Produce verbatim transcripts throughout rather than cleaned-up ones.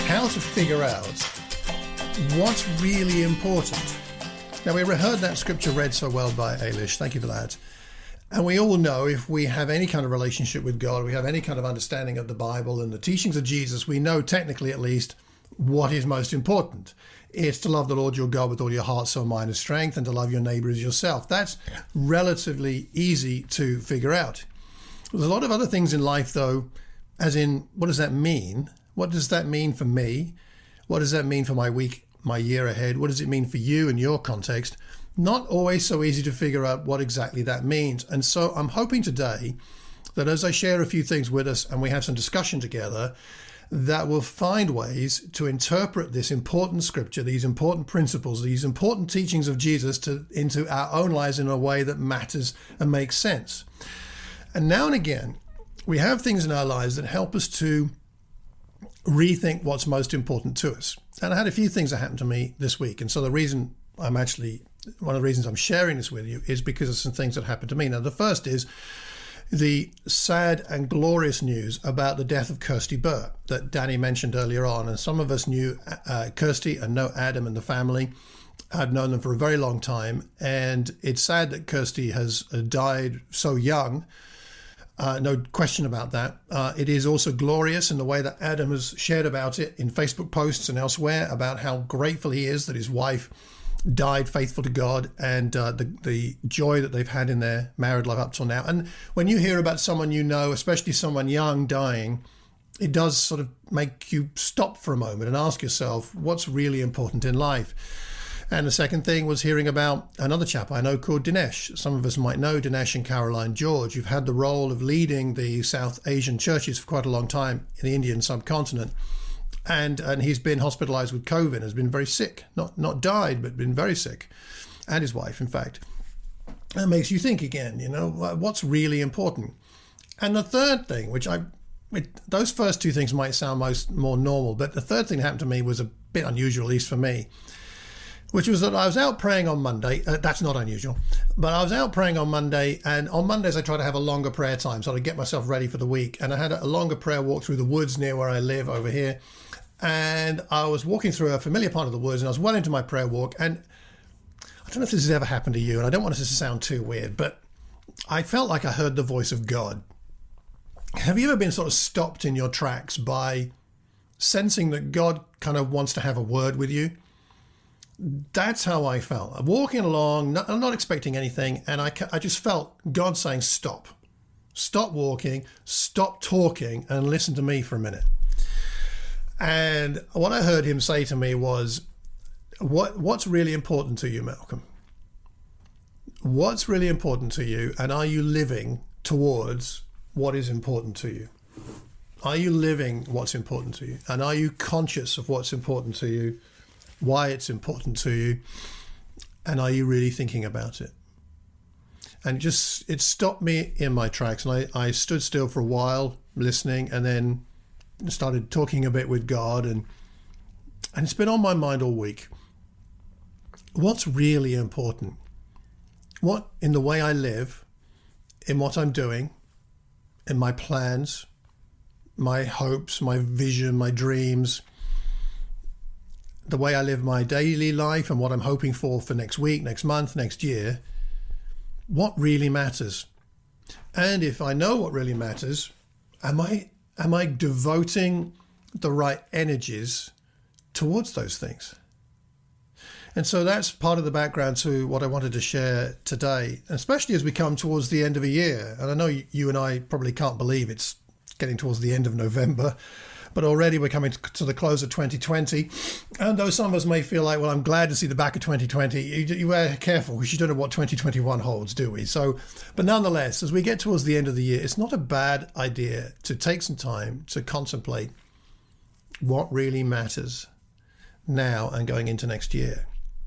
how to figure out what's really important. Now, we heard that scripture read so well by Ailish. Thank you for that. And we all know if we have any kind of relationship with God, we have any kind of understanding of the Bible and the teachings of Jesus, we know technically at least what is most important. It's to love the Lord your God with all your heart, soul, mind, and strength, and to love your neighbor as yourself. That's relatively easy to figure out. There's a lot of other things in life, though, as in, what does that mean? What does that mean for me? What does that mean for my week, my year ahead? What does it mean for you in your context? Not always so easy to figure out what exactly that means. And so I'm hoping today that as I share a few things with us and we have some discussion together, that we'll find ways to interpret this important scripture, these important principles, these important teachings of Jesus to, into our own lives in a way that matters and makes sense. And now and again, we have things in our lives that help us to rethink what's most important to us. And I had a few things that happened to me this week. And so the reason I'm actually, one of the reasons I'm sharing this with you is because of some things that happened to me. Now, the first is the sad and glorious news about the death of Kirsty Burr that Danny mentioned earlier on. And some of us knew uh, Kirsty and know Adam and the family. I've known them for a very long time. And it's sad that Kirsty has died so young. Uh, no question about that. Uh, it is also glorious in the way that Adam has shared about it in Facebook posts and elsewhere about how grateful he is that his wife died faithful to God, and uh, the, the joy that they've had in their married life up till now. And when you hear about someone you know, especially someone young, dying, it does sort of make you stop for a moment and ask yourself, what's really important in life? And the second thing was hearing about another chap I know called Dinesh. Some of us might know Dinesh and Caroline George, who've had the role of leading the South Asian churches for quite a long time in the Indian subcontinent. And and he's been hospitalized with COVID, has been very sick, not not died, but been very sick, and his wife, in fact. That makes you think again, you know, what's really important. And the third thing, which I, it, those first two things might sound most more normal, but the third thing that happened to me was a bit unusual, at least for me, which was that I was out praying on Monday. Uh, that's not unusual, but I was out praying on Monday, and on Mondays I try to have a longer prayer time, so I get myself ready for the week. And I had a longer prayer walk through the woods near where I live over here. And I was walking through a familiar part of the woods, and I was well into my prayer walk. And I don't know if this has ever happened to you, and I don't want this to sound too weird, but I felt like I heard the voice of God. Have you ever been sort of stopped in your tracks by sensing that God kind of wants to have a word with you? That's how I felt. I'm walking along, not, I'm not expecting anything, and I, I just felt God saying, stop. Stop walking, stop talking, and listen to me for a minute. And what I heard him say to me was, "What what's really important to you, Malcolm? What's really important to you, and are you living towards what is important to you? Are you living what's important to you? And are you conscious of what's important to you, why it's important to you, and are you really thinking about it?" And it just, it stopped me in my tracks, and I, I stood still for a while listening, and then started talking a bit with God, and and it's been on my mind all week. What's really important? What in the way I live, in what I'm doing, in my plans, my hopes, my vision, my dreams, the way I live my daily life and what I'm hoping for for next week, next month, next year, what really matters? And if I know what really matters, am I Am I devoting the right energies towards those things? And so that's part of the background to what I wanted to share today, especially as we come towards the end of a year. And I know you and I probably can't believe it's getting towards the end of November, but already we're coming to the close of twenty twenty. And though some of us may feel like, well, I'm glad to see the back of twenty twenty, you, you are careful because you don't know what twenty twenty-one holds, do we? So, but nonetheless, as we get towards the end of the year, it's not a bad idea to take some time to contemplate what really matters now and going into next year.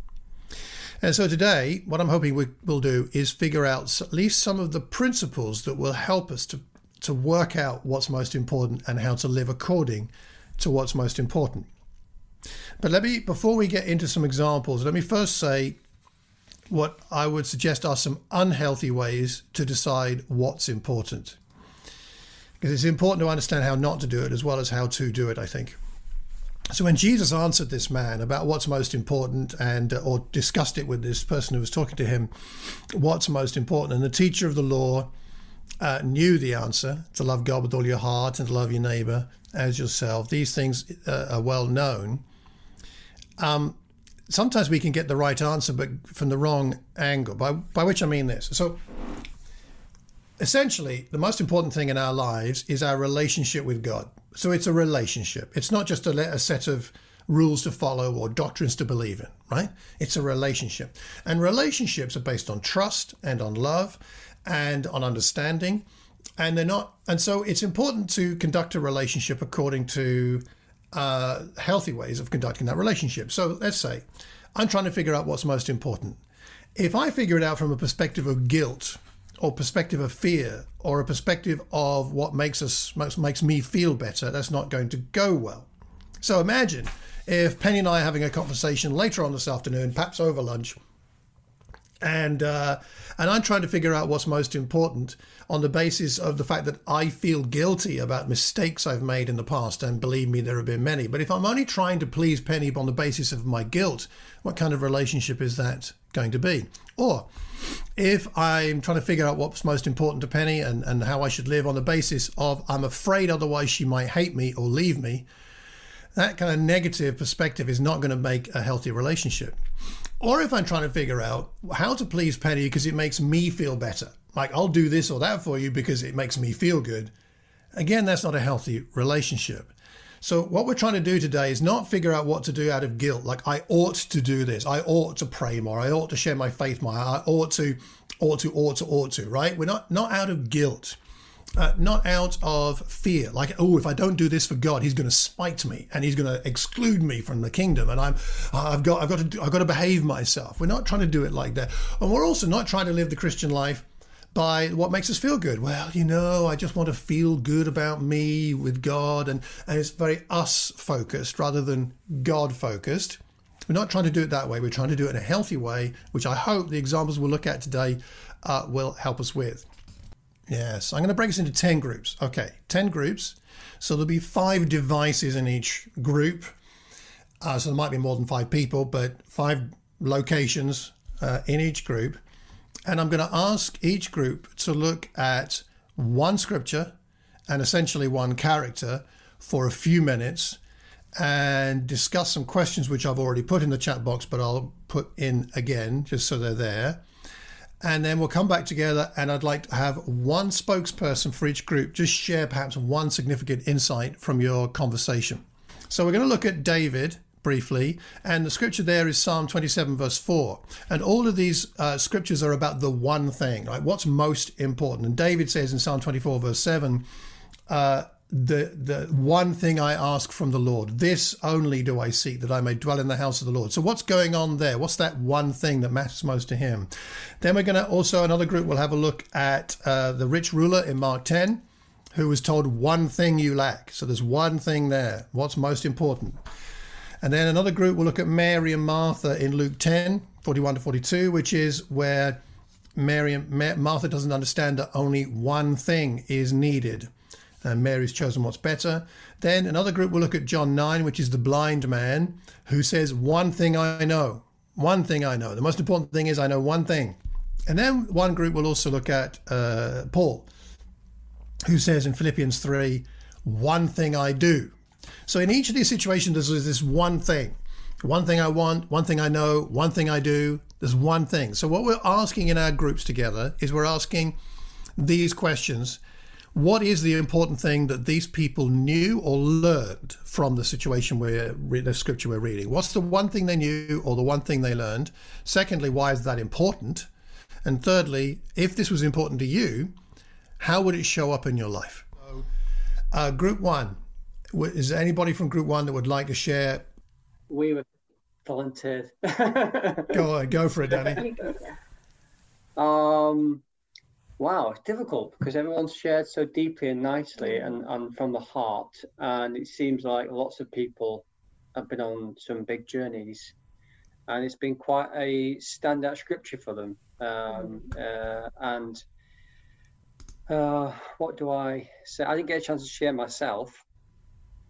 And so today, what I'm hoping we will do is figure out at least some of the principles that will help us to to work out what's most important and how to live according to what's most important. But let me, before we get into some examples, let me first say what I would suggest are some unhealthy ways to decide what's important. Because it's important to understand how not to do it as well as how to do it, I think. So when Jesus answered this man about what's most important, and uh, or discussed it with this person who was talking to him, what's most important, and the teacher of the law uh, knew the answer, to love God with all your heart and to love your neighbor as yourself. These things uh, are well known. Um, sometimes we can get the right answer, but from the wrong angle, by, by which I mean this. So essentially, the most important thing in our lives is our relationship with God. So it's a relationship. It's not just a, a set of rules to follow or doctrines to believe in, right? It's a relationship. And relationships are based on trust and on love and on understanding. And they're not, and so it's important to conduct a relationship according to uh, healthy ways of conducting that relationship. So let's say I'm trying to figure out what's most important. If I figure it out from a perspective of guilt, or perspective of fear, or a perspective of what makes us makes, makes me feel better, that's not going to go well. So imagine if Penny and I are having a conversation later on this afternoon, perhaps over lunch, and uh, and I'm trying to figure out what's most important on the basis of the fact that I feel guilty about mistakes I've made in the past, and believe me, there have been many. But if I'm only trying to please Penny on the basis of my guilt, what kind of relationship is that going to be? Or if I'm trying to figure out what's most important to Penny and, and how I should live on the basis of I'm afraid otherwise she might hate me or leave me, that kind of negative perspective is not going to make a healthy relationship. Or if I'm trying to figure out how to please Penny because it makes me feel better, like I'll do this or that for you because it makes me feel good, again, that's not a healthy relationship. So what we're trying to do today is not figure out what to do out of guilt, like I ought to do this, I ought to pray more, I ought to share my faith more, I ought to, ought to, ought to, ought to, right? We're not, not out of guilt. Uh, not out of fear, like, oh, if I don't do this for God, he's going to spite me and he's going to exclude me from the kingdom, and I'm, I've got, I've got to, do, I've got to behave myself. We're not trying to do it like that, and we're also not trying to live the Christian life by what makes us feel good. Well, you know, I just want to feel good about me with God, and and it's very us focused rather than God focused. We're not trying to do it that way. We're trying to do it in a healthy way, which I hope the examples we'll look at today uh, will help us with. Yes, I'm going to break this into ten groups. Okay, ten groups. So there'll be five devices in each group. Uh, so there might be more than five people, but five locations uh, in each group. And I'm going to ask each group to look at one scripture and essentially one character for a few minutes and discuss some questions which I've already put in the chat box, but I'll put in again just so they're there. And then we'll come back together, and I'd like to have one spokesperson for each group just share perhaps one significant insight from your conversation. So we're going to look at David briefly, and the scripture there is Psalm twenty-seven verse four. And all of these uh, scriptures are about the one thing, right? What's most important. And David says in Psalm twenty-four verse seven, uh, the the one thing I ask from the Lord, this only do I seek, that I may dwell in the house of the Lord. So what's going on there? What's that one thing that matters most to him? Then we're going to also, another group will have a look at uh, the rich ruler in Mark ten, who was told one thing you lack. So there's one thing there. What's most important? And then another group will look at Mary and Martha in Luke ten, forty-one to forty-two, which is where Mary and Ma- Martha doesn't understand that only one thing is needed. And Mary's chosen what's better. Then another group will look at John nine, which is the blind man who says, one thing I know, one thing I know. The most important thing is I know one thing. And then one group will also look at uh, Paul, who says in Philippians three, one thing I do. So in each of these situations, there's this one thing. One thing I want, one thing I know, one thing I do. There's one thing. So what we're asking in our groups together is we're asking these questions. What is the important thing that these people knew or learned from the situation we're the scripture we're reading? What's the one thing they knew or the one thing they learned? Secondly, why is that important? And thirdly, if this was important to you, how would it show up in your life? So, uh, group one, is there anybody from group one that would like to share? We were volunteered. Go on, go for it, Danny. um. Wow, it's difficult because everyone's shared so deeply and nicely and, and from the heart. And it seems like lots of people have been on some big journeys. And it's been quite a standout scripture for them. Um, uh, and uh, what do I say? I didn't get a chance to share myself.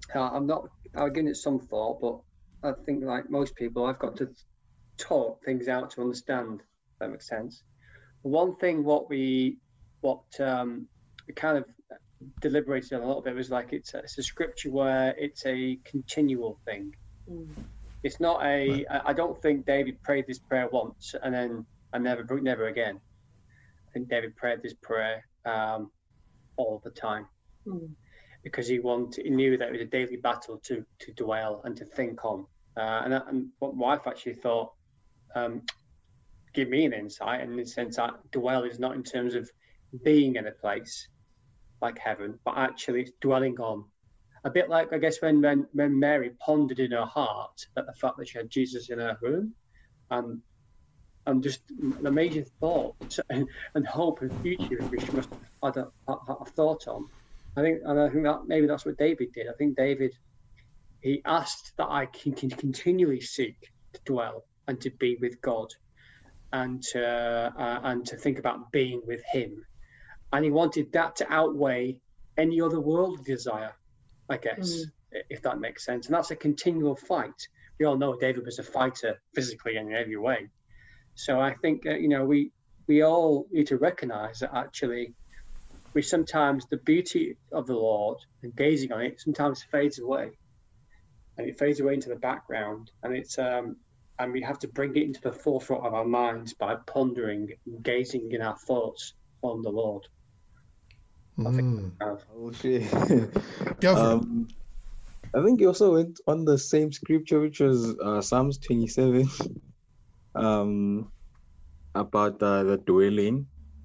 Uh, I'm not. I've given it some thought, but I think, like most people, I've got to talk things out to understand. If that makes sense. One thing, what we, what um, we kind of deliberated on a little bit was like it's a, it's a scripture where it's a continual thing. Mm. It's not a. Right. I don't think David prayed this prayer once and then and never, never again. I think David prayed this prayer um, all the time. Mm. Because he wanted, he knew that it was a daily battle to to dwell and to think on. Uh, and, and what my wife actually thought, um, give me an insight, in the sense that dwell is not in terms of being in a place like heaven, but actually it's dwelling on. A bit like, I guess, when when, when Mary pondered in her heart at the fact that she had Jesus in her room, um, and just the major thought and, and hope and future which she must have had a, a, a thought on. I think, and I think that maybe that's what David did. I think David, he asked that I can, can continually seek to dwell and to be with God, and to uh, and to think about being with Him, and he wanted that to outweigh any other worldly desire, I guess, mm. if that makes sense. And that's a continual fight. We all know David was a fighter physically and in every way. So I think uh, you know we we all need to recognise that actually. We sometimes, the beauty of the Lord and gazing on it sometimes fades away, and it fades away into the background, and it's um, and we have to bring it into the forefront of our minds by pondering, and gazing in our thoughts on the Lord. Mm. I think. Oh shit! Go for um, it. I think you also went on the same scripture, which was uh, Psalms twenty-seven, um, about uh, the dwelling.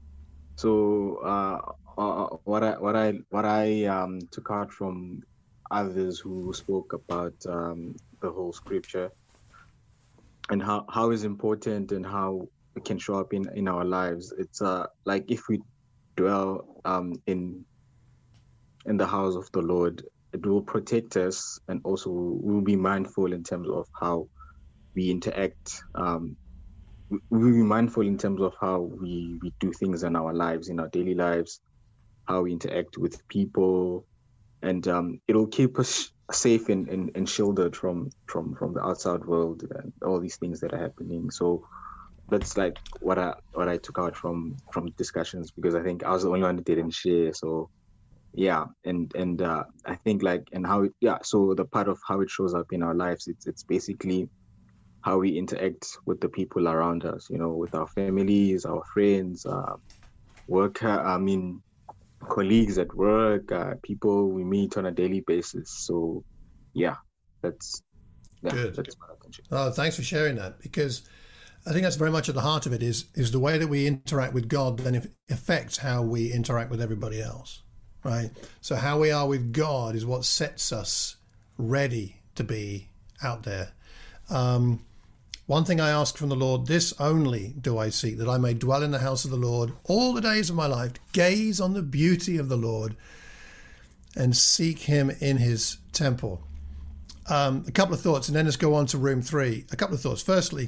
So. Uh, Uh, what I what I what I um, took out from others who spoke about um, the whole scripture and how, how is important and how it can show up in, in our lives. It's uh like if we dwell um, in in the house of the Lord, it will protect us, and also we'll be mindful in terms of how we interact. Um, we'll be mindful in terms of how we, we do things in our lives, in our daily lives. How we interact with people, and um, it'll keep us safe and, and, and shielded from, from, from the outside world and all these things that are happening. So that's like what I what I took out from from discussions, because I think I was the only one that didn't share. So yeah, and and uh, I think like and how it, yeah. So the part of how it shows up in our lives, it's it's basically how we interact with the people around us. You know, with our families, our friends, uh, worker. I mean. colleagues at work, uh, people we meet on a daily basis. So, yeah, that's yeah, good. That's what I can share. Oh, thanks for sharing that, because I think that's very much at the heart of it. Is is the way that we interact with God then affects how we interact with everybody else, right? So how we are with God is what sets us ready to be out there. Um, One thing I ask from the Lord, this only do I seek, that I may dwell in the house of the Lord all the days of my life, gaze on the beauty of the Lord, and seek him in his temple. Um, a couple of thoughts, and then let's go on to room three. A couple of thoughts. Firstly,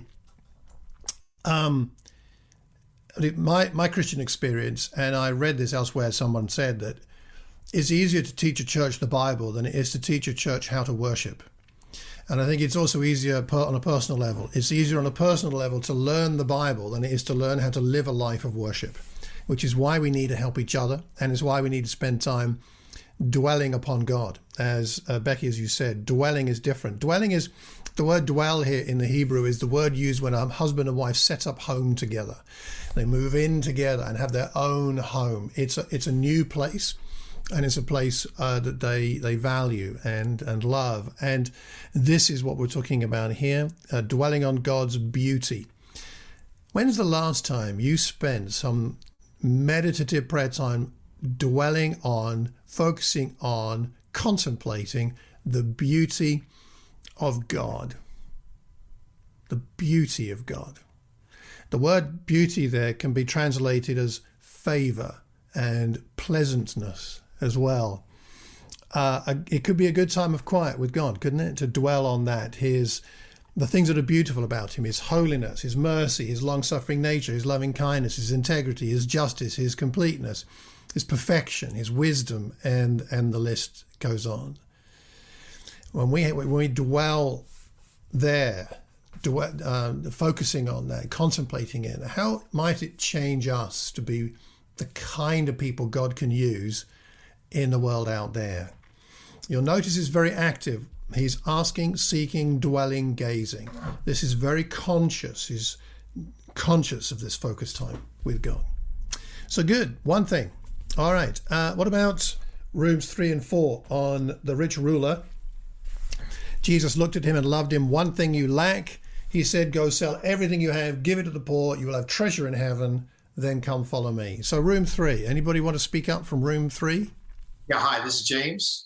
um, my, my Christian experience, and I read this elsewhere, someone said that it's easier to teach a church the Bible than it is to teach a church how to worship. And I think it's also easier on a personal level. It's easier on a personal level to learn the Bible than it is to learn how to live a life of worship, which is why we need to help each other, and is why we need to spend time dwelling upon God. As uh, Becky, as you said, dwelling is different. Dwelling is, the word dwell here in the Hebrew is the word used when a husband and wife set up home together. They move in together and have their own home. It's a, it's a new place. And it's a place uh, that they they value and and love. And this is what we're talking about here, uh, dwelling on God's beauty. When's the last time you spent some meditative prayer time dwelling on, focusing on, contemplating the beauty of God? The beauty of God. The word beauty there can be translated as favor and pleasantness as well. Uh, it could be a good time of quiet with God, couldn't it? To dwell on that, his the things that are beautiful about him, his holiness, his mercy, his long-suffering nature, his loving kindness, his integrity, his justice, his completeness, his perfection, his wisdom, and and the list goes on. when we when we dwell there, dwell, uh, focusing on that, contemplating it, how might it change us to be the kind of people God can use in the world out there? You'll notice he's very active. He's asking, seeking, dwelling, gazing. This is very conscious. He's conscious of this focus time with God. So good. One thing. All right. Uh, what about rooms three and four on the rich ruler? Jesus looked at him and loved him. One thing you lack, he said, go sell everything you have, give it to the poor. You will have treasure in heaven. Then come follow me. So room three. Anybody want to speak up from room three? Yeah. Hi, this is James.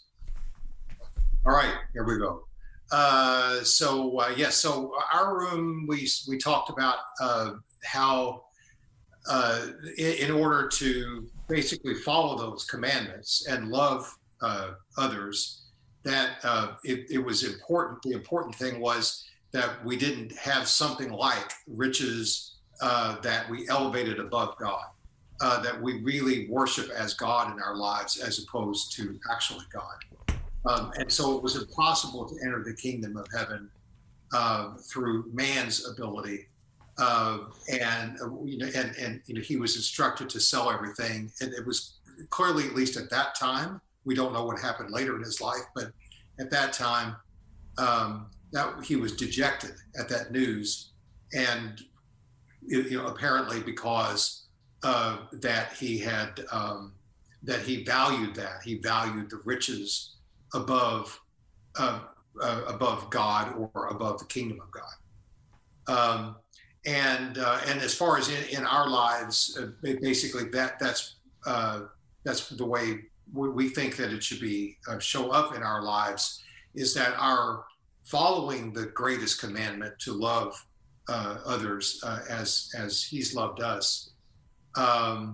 All right, here we go. Uh, so uh, yes, yeah, so our room, we we talked about uh, how uh, in, in order to basically follow those commandments and love uh, others, that uh, it, it was important. The important thing was that we didn't have something like riches uh, that we elevated above God, uh, that we really worship as God in our lives as opposed to actually God. Um, and so it was impossible to enter the kingdom of heaven uh, through man's ability. Uh, and, uh, you know, and, and you know, he was instructed to sell everything. And it was clearly, at least at that time, we don't know what happened later in his life, but at that time, um, that he was dejected at that news. And, you know, apparently because uh, that he had, um, that he valued that, he valued the riches above uh, uh, above God or above the kingdom of God. Um, and uh, and as far as in, in our lives, uh, basically that that's uh, that's the way we, we think that it should be uh, show up in our lives, is that our following the greatest commandment to love uh, others uh, as as he's loved us um,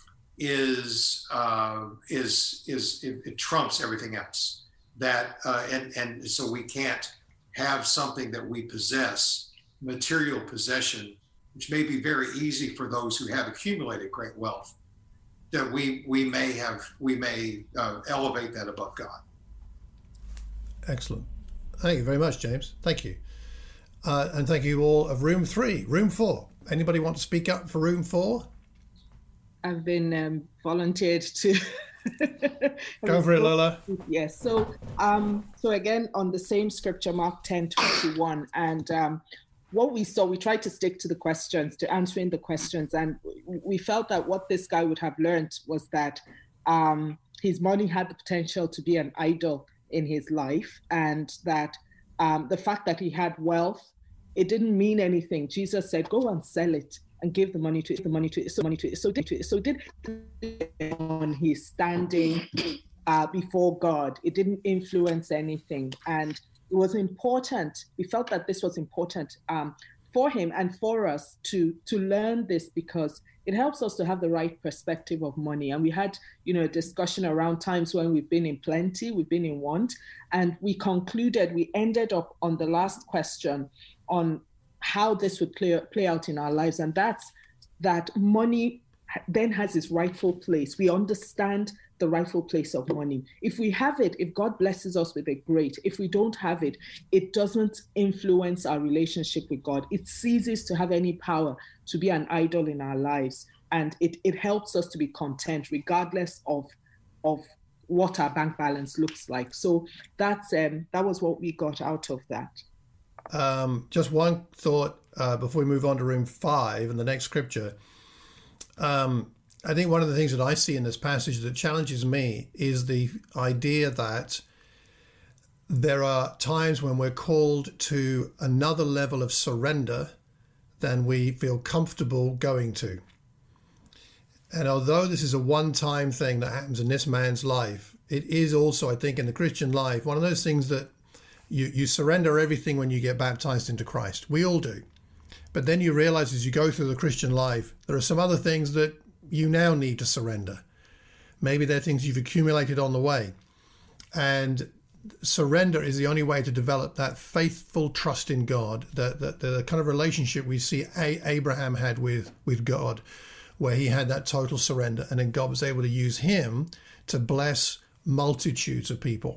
is uh, is is it, it trumps everything else. That uh, and and so we can't have something that we possess, material possession, which may be very easy for those who have accumulated great wealth, that we we may have we may uh, elevate that above God. Excellent. Thank you very much, James. Thank you, uh, and thank you all of room three, room four. Anybody want to speak up for room four? I've been um, volunteered to. Go for it, Lola. Yes. So, um, so again, on the same scripture, Mark ten twenty-one, and um, what we saw, we tried to stick to the questions, to answering the questions, and we felt that what this guy would have learned was that um, his money had the potential to be an idol in his life, and that um, the fact that he had wealth, it didn't mean anything. Jesus said, "Go and sell it and give the money to the money to so money to so did so did on his standing uh, before God. It didn't influence anything, and it was important. We felt that this was important um, for him and for us to to learn this, because it helps us to have the right perspective of money. And we had, you know, a discussion around times when we've been in plenty, we've been in want, and we concluded, we ended up on the last question on how this would play, play out in our lives. And that's that money then has its rightful place. We understand the rightful place of money. If we have it, if God blesses us with it, great. If we don't have it, it doesn't influence our relationship with God. It ceases to have any power to be an idol in our lives. And it, it helps us to be content regardless of, of what our bank balance looks like. So that's um, that was what we got out of that. Um, just one thought uh, before we move on to room five and the next scripture. Um, I think one of the things that I see in this passage that challenges me is the idea that there are times when we're called to another level of surrender than we feel comfortable going to. And although this is a one-time thing that happens in this man's life, it is also, I think, in the Christian life, one of those things that You, you surrender everything when you get baptized into Christ. We all do. But then you realize as you go through the Christian life, there are some other things that you now need to surrender. Maybe they're things you've accumulated on the way. And surrender is the only way to develop that faithful trust in God, that the, the kind of relationship we see a, Abraham had with, with God, where he had that total surrender. And then God was able to use him to bless multitudes of people.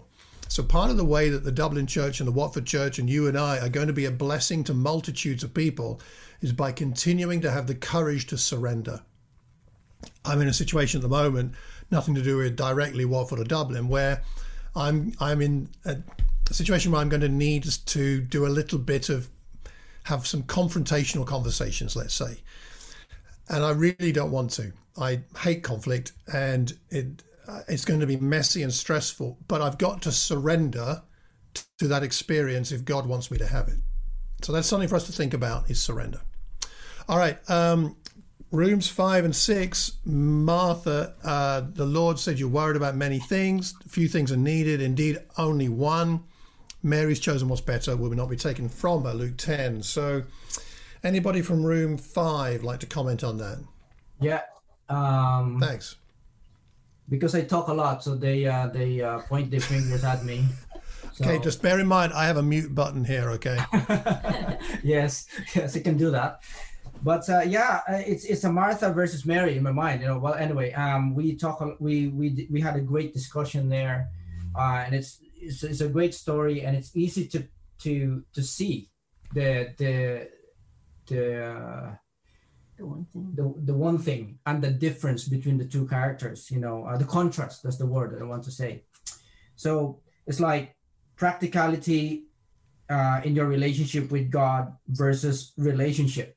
So part of the way that the Dublin Church and the Watford Church and you and I are going to be a blessing to multitudes of people is by continuing to have the courage to surrender. I'm in a situation at the moment, nothing to do with directly Watford or Dublin, where I'm I'm in a, a situation where I'm going to need to do a little bit of, have some confrontational conversations, let's say. And I really don't want to. I hate conflict, and it it's going to be messy and stressful, but I've got to surrender to that experience if God wants me to have it. So that's something for us to think about, is surrender. All right. Um, Rooms five and six, Martha, uh, the Lord said, you're worried about many things. Few things are needed. Indeed, only one. Mary's chosen what's better, will not be taken from her, Luke ten. So anybody from room five like to comment on that? Yeah. Um, Thanks. Because I talk a lot, so they uh, they uh, point their fingers at me. So. Okay, just bear in mind, I have a mute button here, okay? yes, yes, I can do that. But uh, yeah, it's it's a Martha versus Mary in my mind, you know. Well, anyway, um, we talk, we we we had a great discussion there, uh, and it's, it's it's a great story, and it's easy to to to see the the the uh, the one thing the the one thing and the difference between the two characters, you know, uh, the contrast. That's the word that I want to say. So it's like practicality uh, in your relationship with God versus relationship.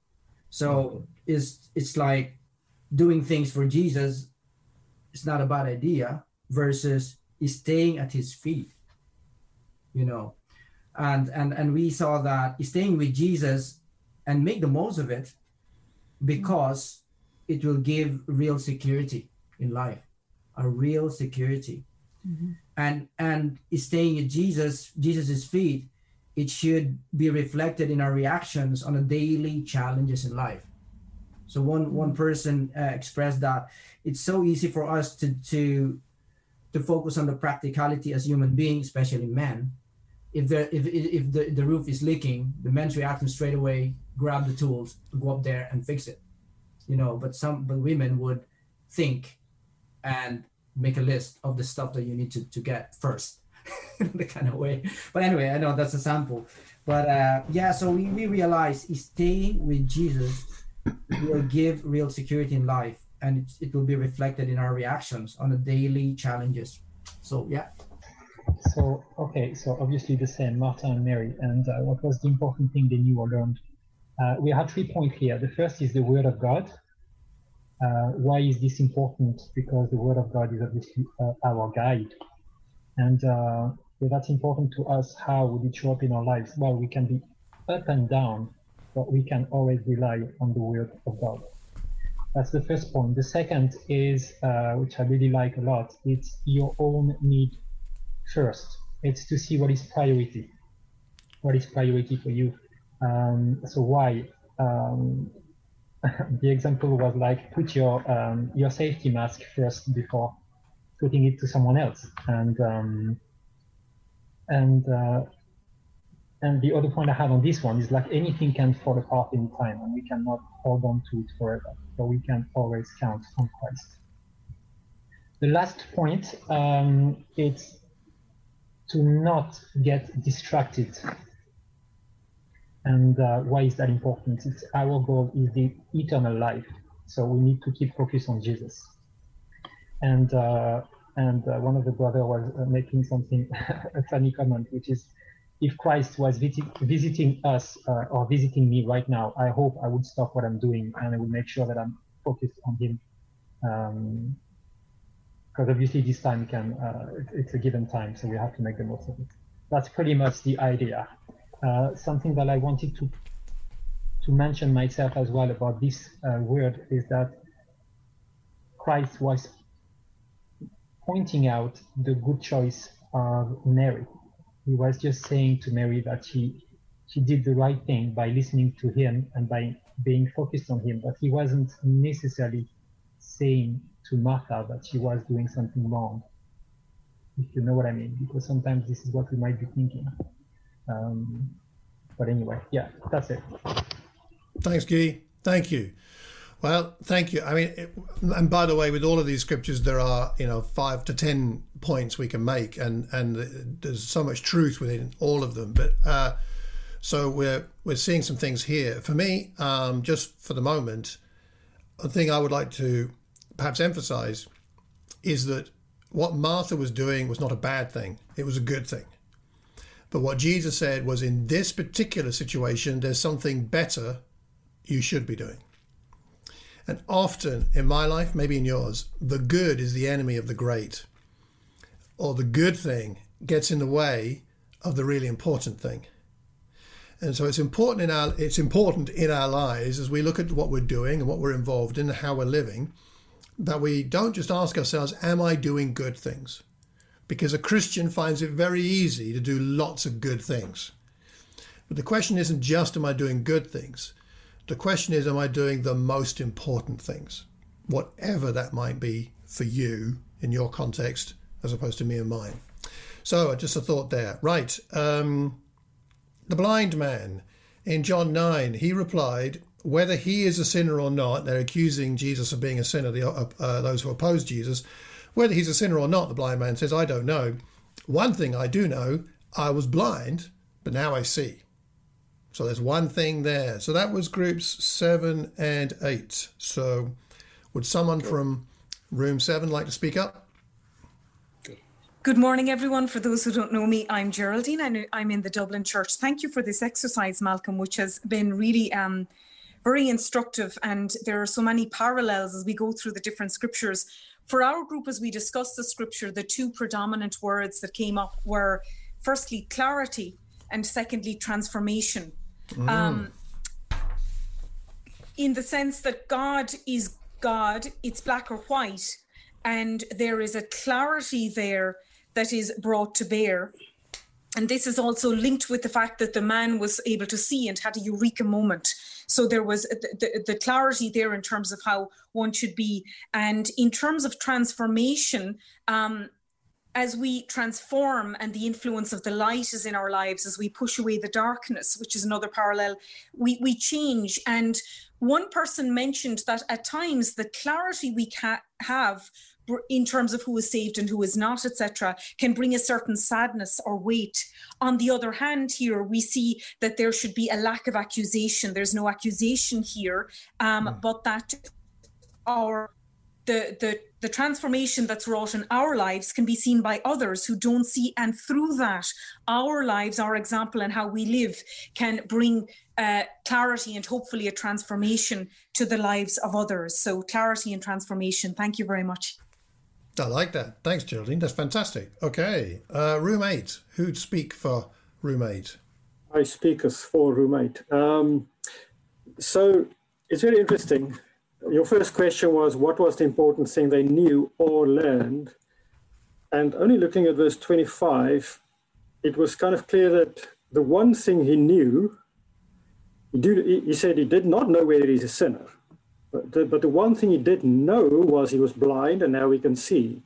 So it's, it's like doing things for Jesus. It's not a bad idea versus staying at his feet, you know, and, and, and we saw that staying with Jesus and make the most of it because it will give real security in life, a real security. Mm-hmm. And, and staying at Jesus, Jesus's feet, it should be reflected in our reactions on a daily challenges in life. So one one person uh, expressed that it's so easy for us to to to focus on the practicality as human beings, especially men. If the if if the, the roof is leaking, the men's reaction straight away, grab the tools, go up there and fix it. You know, but some but women would think and make a list of the stuff that you need to, to get first. The kind of way. But anyway, I know that's a sample. But uh, yeah, so we, we realize staying with Jesus will give real security in life, and it, it will be reflected in our reactions on the daily challenges. So yeah. So, okay, so obviously the same, Martha and Mary. And uh, what was the important thing they knew or learned? Uh, we have three points here. The first is the Word of God. Uh, why is this important? Because the Word of God is obviously uh, our guide. And uh, so that's important to us. How would it show up in our lives? Well, we can be up and down, but we can always rely on the Word of God. That's the first point. The second is, uh, which I really like a lot, it's your own need first. It's to see what is priority. What is priority for you? Um, so why? Um, the example was like, put your um, your safety mask first before putting it to someone else. And um, and uh, and the other point I have on this one is like anything can fall apart in time, and we cannot hold on to it forever. So we can always count on Christ. The last point, um, it's to not get distracted. And uh, why is that important? It's our goal is the eternal life, so we need to keep focused on Jesus. And uh, and uh, one of the brothers was uh, making something a funny comment, which is, if Christ was visit, visiting us uh, or visiting me right now, I hope I would stop what I'm doing and I would make sure that I'm focused on Him. Um, because obviously this time can uh, it's a given time, so we have to make the most of it. That's pretty much the idea. Uh, something that I wanted to to mention myself as well about this uh, word is that Christ was pointing out the good choice of Mary. He was just saying to Mary that she she did the right thing by listening to him and by being focused on him, but he wasn't necessarily saying to Martha that she was doing something wrong, if you know what I mean, because sometimes this is what we might be thinking. Um, but anyway, yeah, that's it. Thanks, Guy. Thank you. Well, thank you. I mean, it, and by the way, with all of these scriptures, there are, you know, five to ten points we can make, and and there's so much truth within all of them. But uh, so we're we're seeing some things here. For me, um, just for the moment, the thing I would like to perhaps emphasize is that what Martha was doing was not a bad thing. It was a good thing. But what Jesus said was, in this particular situation, there's something better you should be doing. And often in my life, maybe in yours, the good is the enemy of the great, or the good thing gets in the way of the really important thing. And so it's important in our it's important in our lives, as we look at what we're doing and what we're involved in and how we're living, that we don't just ask ourselves, am I doing good things? Because a Christian finds it very easy to do lots of good things. But the question isn't just, am I doing good things? The question is, am I doing the most important things, whatever that might be for you in your context, as opposed to me and mine? So just a thought there. Right. Um, the blind man in John nine, he replied, whether he is a sinner or not, they're accusing Jesus of being a sinner, the, uh, uh, those who oppose Jesus. Whether he's a sinner or not, the blind man says, I don't know. One thing I do know, I was blind, but now I see. So there's one thing there. So that was groups seven and eight. So would someone from room seven like to speak up? Good morning, everyone. For those who don't know me, I'm Geraldine. and I'm in the Dublin Church. Thank you for this exercise, Malcolm, which has been really um, very instructive. And there are so many parallels as we go through the different scriptures. For our group, as we discussed the scripture, the two predominant words that came up were, firstly, clarity, and secondly, transformation. Mm. Um, in the sense that God is God, it's black or white, and there is a clarity there that is brought to bear. And this is also linked with the fact that the man was able to see and had a eureka moment. So there was the, the, the clarity there in terms of how one should be. And in terms of transformation, um, as we transform and the influence of the light is in our lives, as we push away the darkness, which is another parallel, we, we change. And one person mentioned that at times the clarity we ca- have in terms of who is saved and who is not, et cetera, can bring a certain sadness or weight. On the other hand, here we see that there should be a lack of accusation. There's no accusation here, um, mm. but that our the the the transformation that's wrought in our lives can be seen by others who don't see, and through that, our lives, our example, and how we live can bring uh, clarity and hopefully a transformation to the lives of others. So clarity and transformation. Thank you very much. I like that. Thanks, Geraldine. That's fantastic. Okay. Uh, room eight. Who'd speak for room eight? I speak as for room eight. Um, so it's very interesting. Your first question was, what was the important thing they knew or learned? And only looking at verse twenty-five, it was kind of clear that the one thing he knew, he, did, he said he did not know whether he's a sinner. But the, but the one thing he did know was he was blind and now he can see.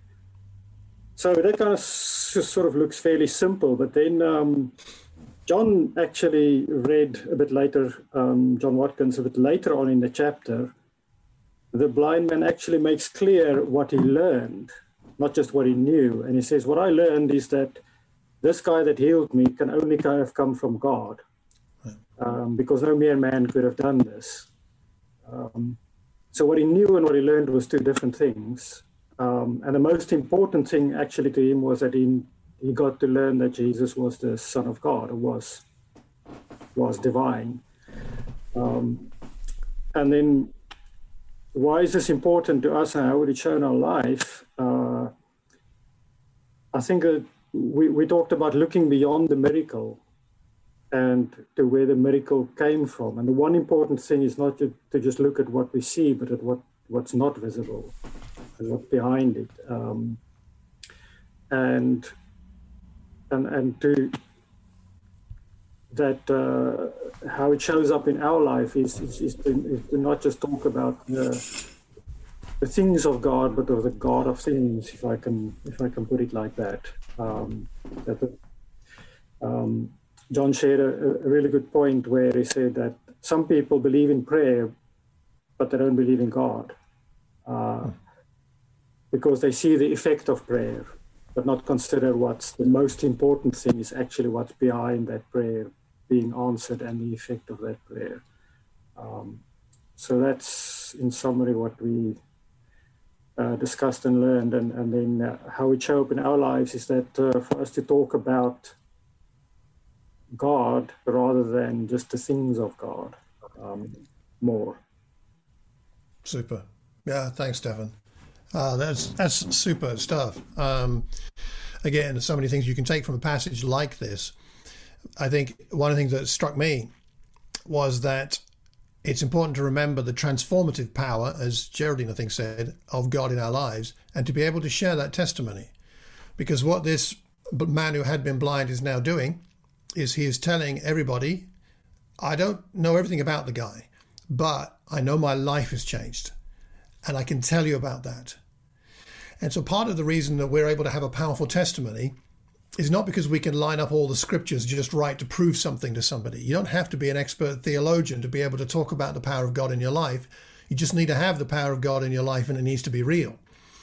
So that kind of sort of looks fairly simple. But then um, John actually read a bit later, um, John Watkins, a bit later on in the chapter, the blind man actually makes clear what he learned, not just what he knew. And he says, what I learned is that this guy that healed me can only kind of come from God, um, because no mere man could have done this. Um, so what he knew and what he learned was two different things. Um, and the most important thing actually to him was that he, he got to learn that Jesus was the Son of God, or was, was divine. Um, and then why is this important to us and how would it show in our life? Uh, I think that we, we talked about looking beyond the miracle and to where the miracle came from. And the one important thing is not to, to just look at what we see, but at what, what's not visible and what's behind it. Um, and, and, and to that, uh, how it shows up in our life is, is, is, to, is to not just talk about the, the things of God, but of the God of things, if I can, if I can put it like that. Um, that the, um, John shared a, a really good point where he said that some people believe in prayer, but they don't believe in God. Uh, because they see the effect of prayer, but not consider what's the most important thing is actually what's behind that prayer being answered and the effect of that prayer. Um, so that's in summary what we uh, discussed and learned, and, and then uh, how it show up in our lives is that uh, for us to talk about God rather than just the things of God um, more. Super. Yeah, thanks, Stefan. Uh, that's that's super stuff. Um, again, so many things you can take from a passage like this. I think one of the things that struck me was that it's important to remember the transformative power, as Geraldine, I think, said, of God in our lives, and to be able to share that testimony. Because what this man who had been blind is now doing is he is telling everybody, I don't know everything about the guy, but I know my life has changed, and I can tell you about that. And so part of the reason that we're able to have a powerful testimony is not because we can line up all the scriptures just right to prove something to somebody. You don't have to be an expert theologian to be able to talk about the power of God in your life. You just need to have the power of God in your life, and it needs to be real.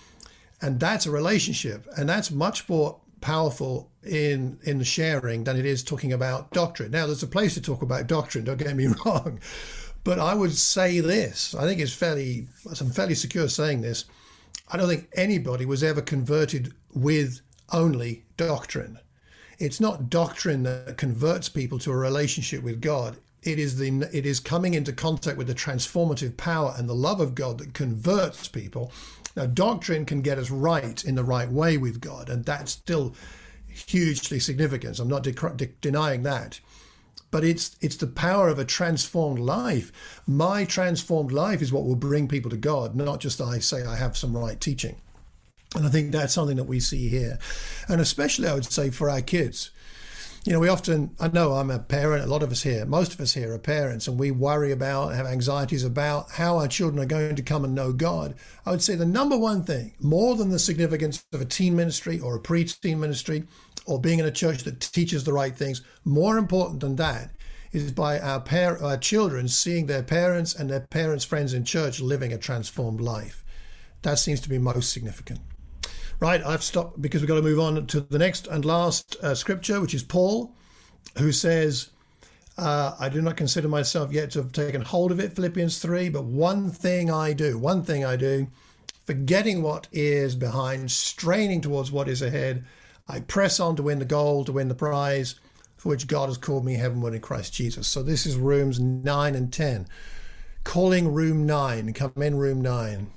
And that's a relationship, and that's much more powerful in in the sharing than it is talking about doctrine. Now, there's a place to talk about doctrine, don't get me wrong, but I would say this, I think it's fairly, I'm fairly secure saying this, I don't think anybody was ever converted with only doctrine. It's not doctrine that converts people to a relationship with God. It is the it is coming into contact with the transformative power and the love of God that converts people. Now, doctrine can get us right in the right way with God, and that's still hugely significant. I'm not de- de- denying that. But it's it's the power of a transformed life. My transformed life is what will bring people to God, not just I say I have some right teaching. And I think that's something that we see here. And especially, I would say, for our kids. You know, we often, I know I'm a parent, a lot of us here, most of us here are parents, and we worry about, have anxieties about how our children are going to come and know God. I would say the number one thing, more than the significance of a teen ministry or a pre-teen ministry, or being in a church that teaches the right things, more important than that is by our, par- our children seeing their parents and their parents' friends in church living a transformed life. That seems to be most significant. Right, I've stopped because we've got to move on to the next and last uh, scripture, which is Paul, who says, uh, I do not consider myself yet to have taken hold of it, Philippians three, but one thing I do, one thing I do, forgetting what is behind, straining towards what is ahead, I press on to win the goal, to win the prize, for which God has called me heavenward in Christ Jesus. So this is rooms nine and ten. Calling room nine. Come in, room nine.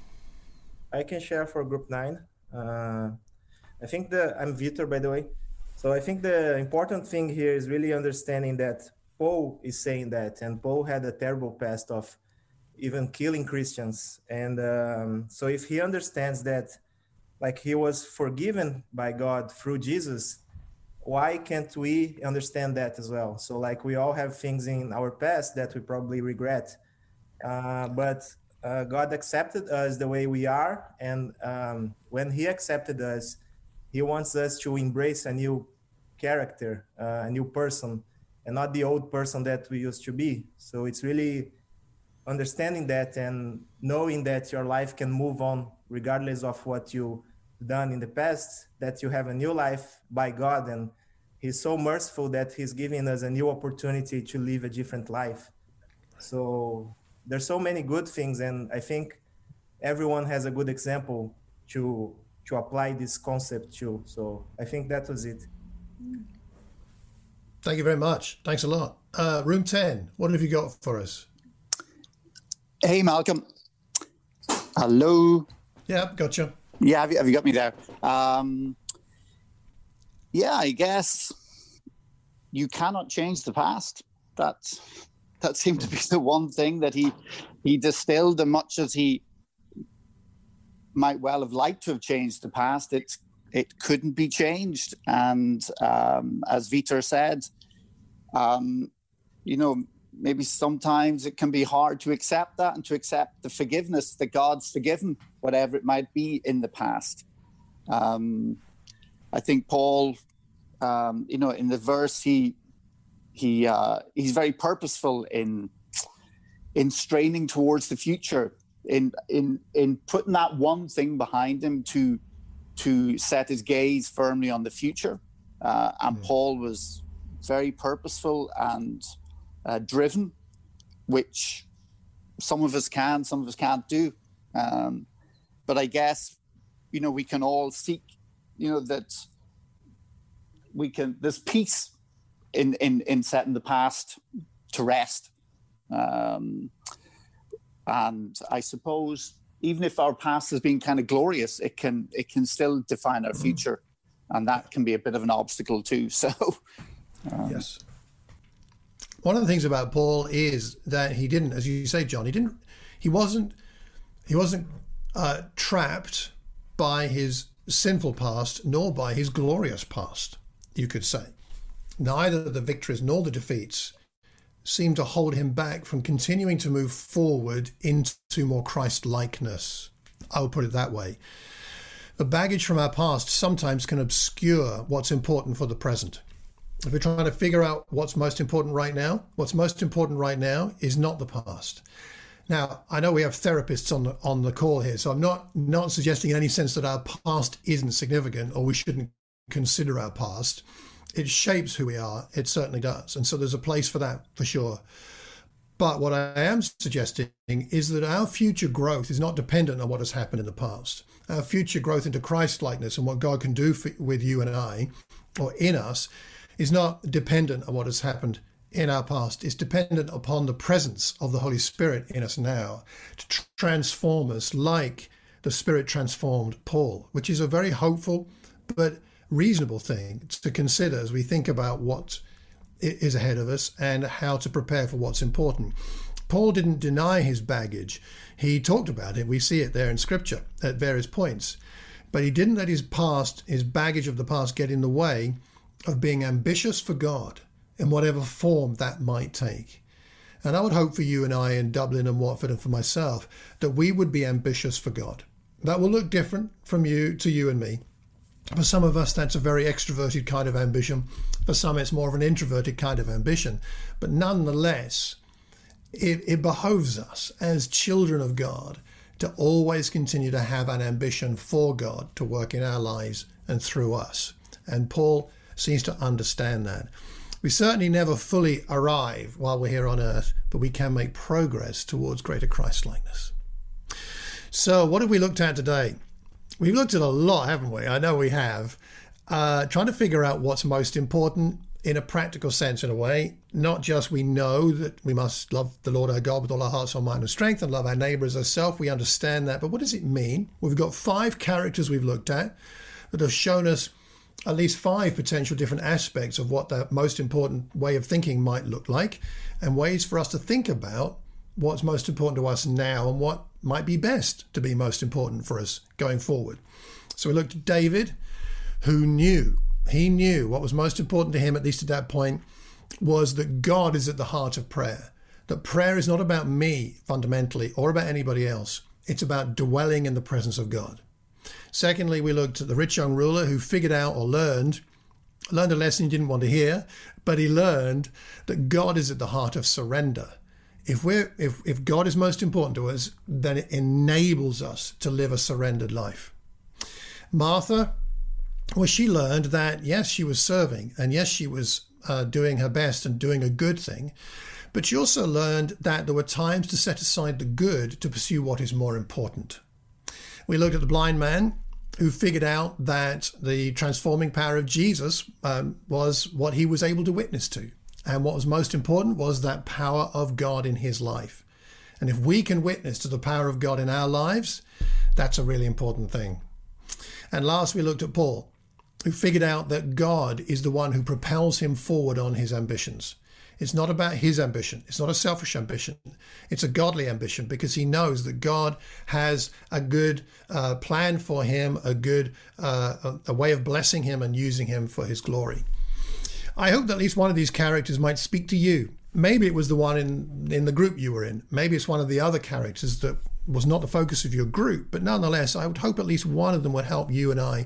I can share for group nine. Uh, I think the, I'm Vitor, by the way. So I think the important thing here is really understanding that Paul is saying that, and Paul had a terrible past of even killing Christians. And um, so if he understands that, like, he was forgiven by God through Jesus, why can't we understand that as well? So like, we all have things in our past that we probably regret, uh, but uh, God accepted us the way we are. And um, when he accepted us, he wants us to embrace a new character, uh, a new person, and not the old person that we used to be. So it's really understanding that and knowing that your life can move on regardless of what you done in the past, that you have a new life by God, and he's so merciful that he's giving us a new opportunity to live a different life. So there's so many good things, and I think everyone has a good example to to apply this concept to. So I think that was it. Thank you very much. Thanks a lot. Uh, room ten, what have you got for us? Hey, Malcolm. Hello. Yeah, gotcha. Yeah, have you, have you got me there? Um, yeah, I guess you cannot change the past. That that seemed to be the one thing that he he distilled, as much as he might well have liked to have changed the past. It it couldn't be changed, and um, as Vitor said, um, you know, maybe sometimes it can be hard to accept that and to accept the forgiveness that God's forgiven whatever it might be in the past. Um, I think Paul, um, you know, in the verse, he he uh, he's very purposeful in in straining towards the future, in in in putting that one thing behind him to to set his gaze firmly on the future. Uh, and mm. Paul was very purposeful and uh, driven, which some of us can, some of us can't do. Um, but I guess, you know, we can all seek, you know, that we can, there's peace in, in, in setting the past to rest. Um, and I suppose even if our past has been kind of glorious, it can, it can still define our future. And that can be a bit of an obstacle too. So, um, yes. One of the things about Paul is that he didn't, as you say, John, he didn't, he wasn't, he wasn't uh, trapped by his sinful past, nor by his glorious past, you could say. Neither the victories nor the defeats seemed to hold him back from continuing to move forward into more Christ-likeness. I would put it that way. The baggage from our past sometimes can obscure what's important for the present. If we're trying to figure out what's most important right now, what's most important right now is not the past. Now, I know we have therapists on the, on the call here, so I'm not, not suggesting in any sense that our past isn't significant or we shouldn't consider our past. It shapes who we are. It certainly does. And so there's a place for that, for sure. But what I am suggesting is that our future growth is not dependent on what has happened in the past. Our future growth into Christ-likeness and what God can do for, with you and I, or in us, is not dependent on what has happened in our past. It's dependent upon the presence of the Holy Spirit in us now to tr- transform us like the Spirit transformed Paul, which is a very hopeful but reasonable thing to consider as we think about what is ahead of us and how to prepare for what's important. Paul didn't deny his baggage. He talked about it. We see it there in Scripture at various points. But he didn't let his past, his baggage of the past, get in the way of being ambitious for God in whatever form that might take. And I would hope for you and I in Dublin and Watford and for myself that we would be ambitious for God. That will look different from you to you and me. For some of us, that's a very extroverted kind of ambition. For some, it's more of an introverted kind of ambition. But nonetheless, it, it behoves us as children of God to always continue to have an ambition for God to work in our lives and through us. And Paul seems to understand that. We certainly never fully arrive while we're here on earth, but we can make progress towards greater Christ-likeness. So what have we looked at today? We've looked at a lot, haven't we? I know we have. Uh, trying to figure out what's most important in a practical sense, in a way. Not just we know that we must love the Lord our God with all our heart, soul, mind and strength and love our neighbour as ourselves. We understand that. But what does it mean? We've got five characters we've looked at that have shown us at least five potential different aspects of what that most important way of thinking might look like, and ways for us to think about what's most important to us now and what might be best to be most important for us going forward. So we looked at David, who knew, he knew what was most important to him, at least at that point, was that God is at the heart of prayer. That prayer is not about me fundamentally or about anybody else. It's about dwelling in the presence of God. Secondly, we looked at the rich young ruler who figured out or learned, learned a lesson he didn't want to hear, but he learned that God is at the heart of surrender. If we're if, if God is most important to us, then it enables us to live a surrendered life. Martha, well, she learned that, yes, she was serving, and yes, she was uh, doing her best and doing a good thing, but she also learned that there were times to set aside the good to pursue what is more important. We looked at the blind man who figured out that the transforming power of Jesus um, was what he was able to witness to. And what was most important was that power of God in his life. And if we can witness to the power of God in our lives, that's a really important thing. And last, we looked at Paul, who figured out that God is the one who propels him forward on his ambitions. It's not about his ambition. It's not a selfish ambition. It's a godly ambition, because he knows that God has a good uh, plan for him, a good uh, a way of blessing him and using him for his glory. I hope that at least one of these characters might speak to you. Maybe it was the one in, in the group you were in. Maybe it's one of the other characters that was not the focus of your group. But nonetheless, I would hope at least one of them would help you and I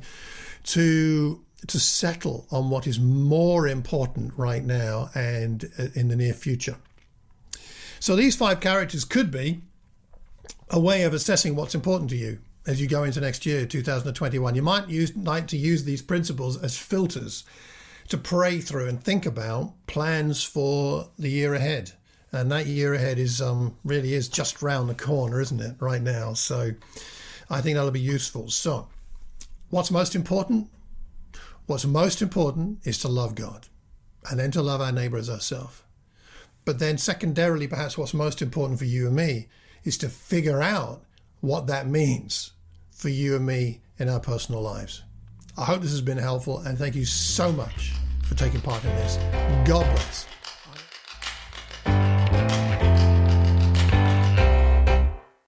to to settle on what is more important right now and in the near future. So these five characters could be a way of assessing what's important to you as you go into next year, two thousand twenty-one. You might use like to use these principles as filters to pray through and think about plans for the year ahead. And that year ahead is um, really is just round the corner, isn't it, right now? So I think that'll be useful. So what's most important? What's most important is to love God and then to love our neighbor as ourselves. But then secondarily, perhaps what's most important for you and me is to figure out what that means for you and me in our personal lives. I hope this has been helpful, and thank you so much for taking part in this. God bless.